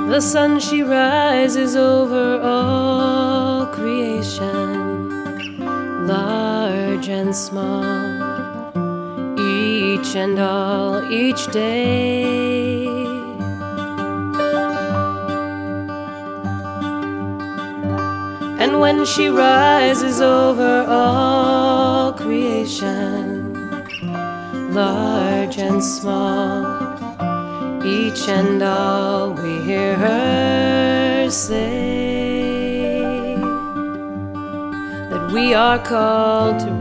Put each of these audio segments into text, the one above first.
The sun she rises over all creation, large and small, each and all, each day. And when she rises over all creation, large and small, each and all, we hear her say that we are called to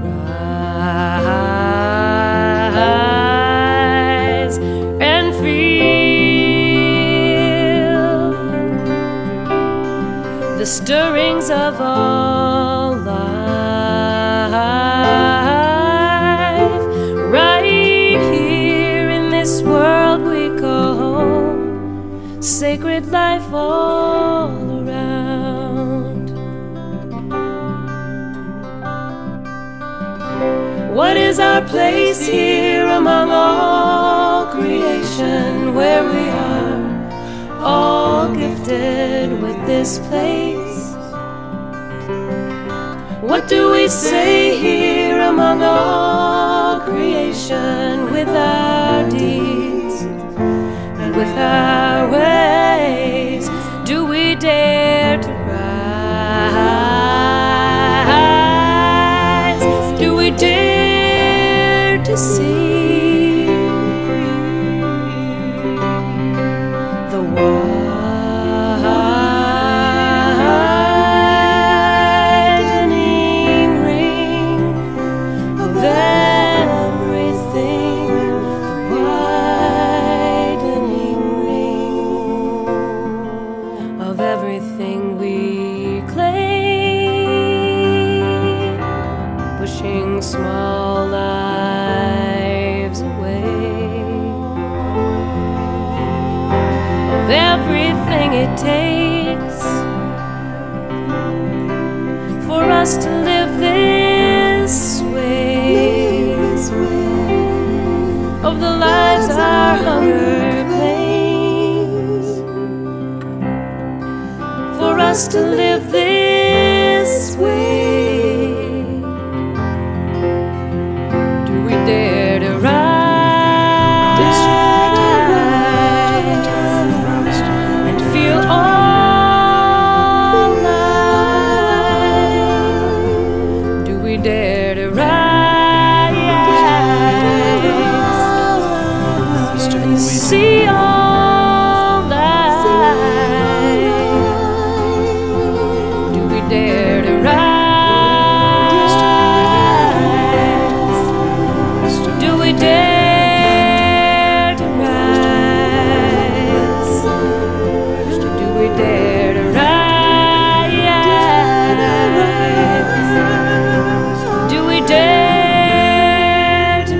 rise and feel the stirrings of all life right here in this world we call home, sacred life all around. What is our place here among all creation, where we are all gifted with this place? What do we say here among all creation, with our deeds and with our ways? Do we dare to rise? Do we dare to see the widening ring of everything, the widening ring of everything we claim, pushing small lives away, of everything it takes for us to live this way, of the lives our hunger claims, for us to live this way. Do we dare to rise and feel all life? Do we dare to rise and see all life? Do we dare to rise? Do we dare to rise? Do we dare to rise? Do we dare to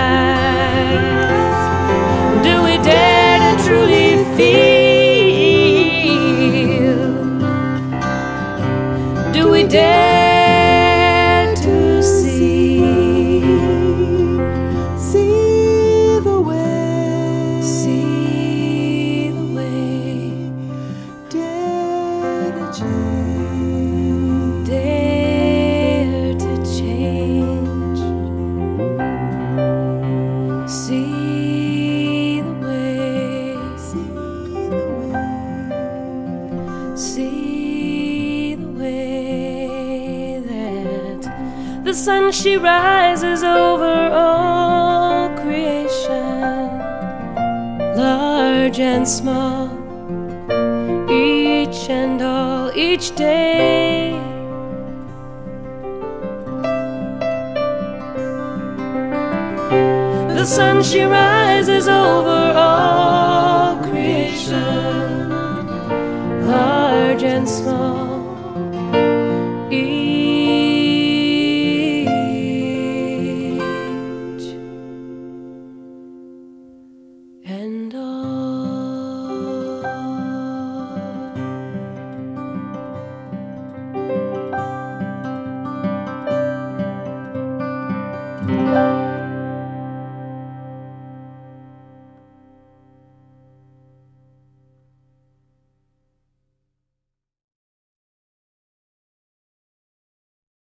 rise? Do we dare to truly feel? Do we dare to see the way, see the way, dare to change, dare to change, see the way, see the way that the sun she rises over all creation, large and small, each and all, each day. The sun she rises over all creation, large and small.